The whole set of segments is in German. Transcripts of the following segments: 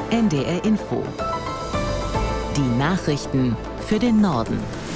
NDR Info. Die Nachrichten für den Norden.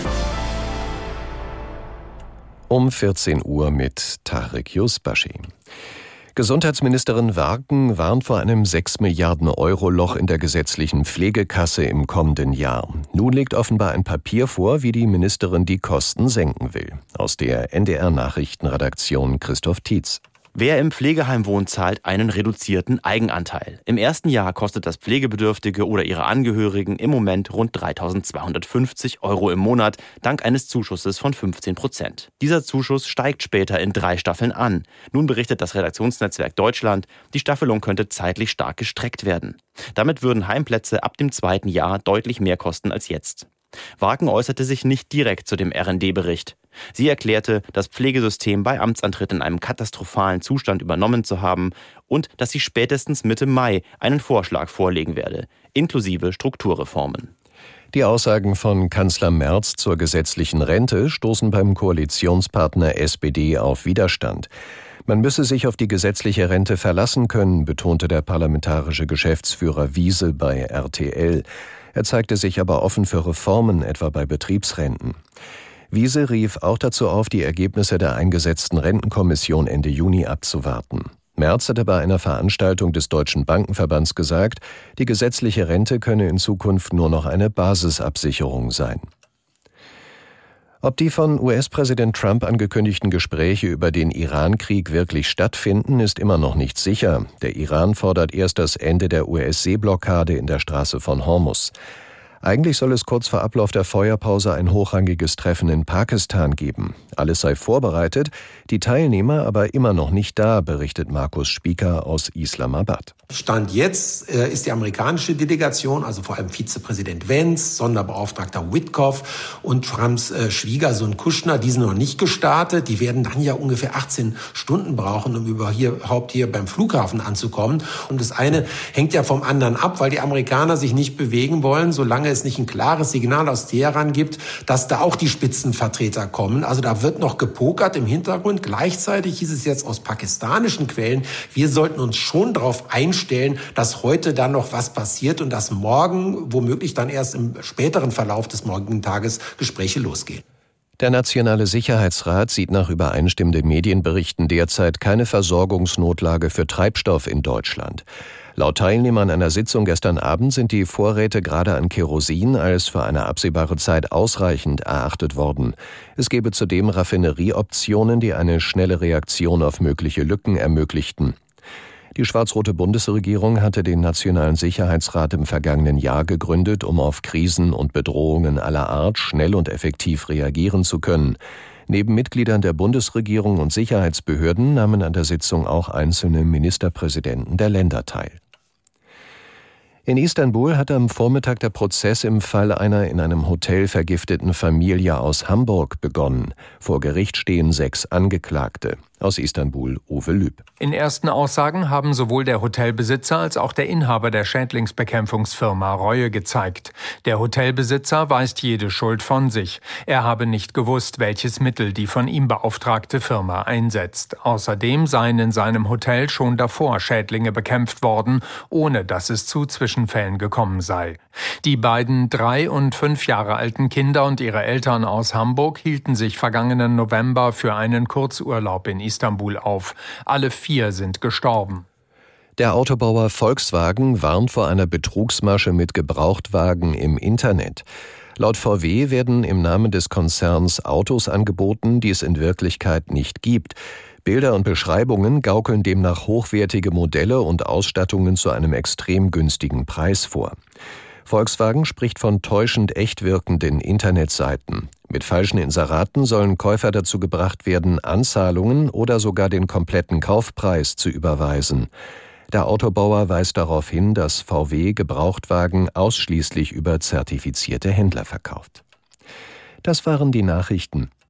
Um 14 Uhr mit Tarek Yusbashi. Gesundheitsministerin Warken warnt vor einem 6 Milliarden Euro Loch in der gesetzlichen Pflegekasse im kommenden Jahr. Nun liegt offenbar ein Papier vor, wie die Ministerin die Kosten senken will. Aus der NDR-Nachrichtenredaktion Christoph Tietz. Wer im Pflegeheim wohnt, zahlt einen reduzierten Eigenanteil. Im ersten Jahr kostet das Pflegebedürftige oder ihre Angehörigen im Moment rund 3.250 € im Monat, dank eines Zuschusses von 15%. Dieser Zuschuss steigt später in 3 Staffeln an. Nun berichtet das Redaktionsnetzwerk Deutschland, die Staffelung könnte zeitlich stark gestreckt werden. Damit würden Heimplätze ab dem 2. Jahr deutlich mehr kosten als jetzt. Warken äußerte sich nicht direkt zu dem RND-Bericht. Sie erklärte, das Pflegesystem bei Amtsantritt in einem katastrophalen Zustand übernommen zu haben und dass sie spätestens Mitte Mai einen Vorschlag vorlegen werde, inklusive Strukturreformen. Die Aussagen von Kanzler Merz zur gesetzlichen Rente stoßen beim Koalitionspartner SPD auf Widerstand. Man müsse sich auf die gesetzliche Rente verlassen können, betonte der parlamentarische Geschäftsführer Wiese bei RTL. Er zeigte sich aber offen für Reformen, etwa bei Betriebsrenten. Wiese rief auch dazu auf, die Ergebnisse der eingesetzten Rentenkommission Ende Juni abzuwarten. Merz hatte bei einer Veranstaltung des Deutschen Bankenverbands gesagt, die gesetzliche Rente könne in Zukunft nur noch eine Basisabsicherung sein. Ob die von US-Präsident Trump angekündigten Gespräche über den Iran-Krieg wirklich stattfinden, ist immer noch nicht sicher. Der Iran fordert erst das Ende der US-Seeblockade in der Straße von Hormuz. Eigentlich soll es kurz vor Ablauf der Feuerpause ein hochrangiges Treffen in Pakistan geben. Alles sei vorbereitet, die Teilnehmer aber immer noch nicht da, berichtet Markus Spieker aus Islamabad. Stand jetzt ist die amerikanische Delegation, also vor allem Vizepräsident Vance, Sonderbeauftragter Witkoff und Trumps Schwiegersohn Kushner, die sind noch nicht gestartet. Die werden dann ja ungefähr 18 Stunden brauchen, um überhaupt hier beim Flughafen anzukommen. Und das eine hängt ja vom anderen ab, weil die Amerikaner sich nicht bewegen wollen, solange es nicht ein klares Signal aus Teheran gibt, dass da auch die Spitzenvertreter kommen. Also da wird noch gepokert im Hintergrund. Gleichzeitig hieß es jetzt aus pakistanischen Quellen, wir sollten uns schon darauf einstellen, dass heute dann noch was passiert und dass morgen, womöglich dann erst im späteren Verlauf des morgigen Tages, Gespräche losgehen. Der Nationale Sicherheitsrat sieht nach übereinstimmenden Medienberichten derzeit keine Versorgungsnotlage für Treibstoff in Deutschland. Laut Teilnehmern einer Sitzung gestern Abend sind die Vorräte gerade an Kerosin als für eine absehbare Zeit ausreichend erachtet worden. Es gebe zudem Raffinerieoptionen, die eine schnelle Reaktion auf mögliche Lücken ermöglichten. Die schwarz-rote Bundesregierung hatte den Nationalen Sicherheitsrat im vergangenen Jahr gegründet, um auf Krisen und Bedrohungen aller Art schnell und effektiv reagieren zu können. Neben Mitgliedern der Bundesregierung und Sicherheitsbehörden nahmen an der Sitzung auch einzelne Ministerpräsidenten der Länder teil. In Istanbul hat am Vormittag der Prozess im Fall einer in einem Hotel vergifteten Familie aus Hamburg begonnen. Vor Gericht stehen 6 Angeklagte. Aus Istanbul, Uwe Lüb. In ersten Aussagen haben sowohl der Hotelbesitzer als auch der Inhaber der Schädlingsbekämpfungsfirma Reue gezeigt. Der Hotelbesitzer weist jede Schuld von sich. Er habe nicht gewusst, welches Mittel die von ihm beauftragte Firma einsetzt. Außerdem seien in seinem Hotel schon davor Schädlinge bekämpft worden, ohne dass es zu Zwischenfällen gekommen sei. Die beiden 3 und 5 Jahre alten Kinder und ihre Eltern aus Hamburg hielten sich vergangenen November für einen Kurzurlaub in Istanbul auf. Alle 4 sind gestorben. Der Autobauer Volkswagen warnt vor einer Betrugsmasche mit Gebrauchtwagen im Internet. Laut VW werden im Namen des Konzerns Autos angeboten, die es in Wirklichkeit nicht gibt. Bilder und Beschreibungen gaukeln demnach hochwertige Modelle und Ausstattungen zu einem extrem günstigen Preis vor. Volkswagen spricht von täuschend echt wirkenden Internetseiten. Mit falschen Inseraten sollen Käufer dazu gebracht werden, Anzahlungen oder sogar den kompletten Kaufpreis zu überweisen. Der Autobauer weist darauf hin, dass VW Gebrauchtwagen ausschließlich über zertifizierte Händler verkauft. Das waren die Nachrichten.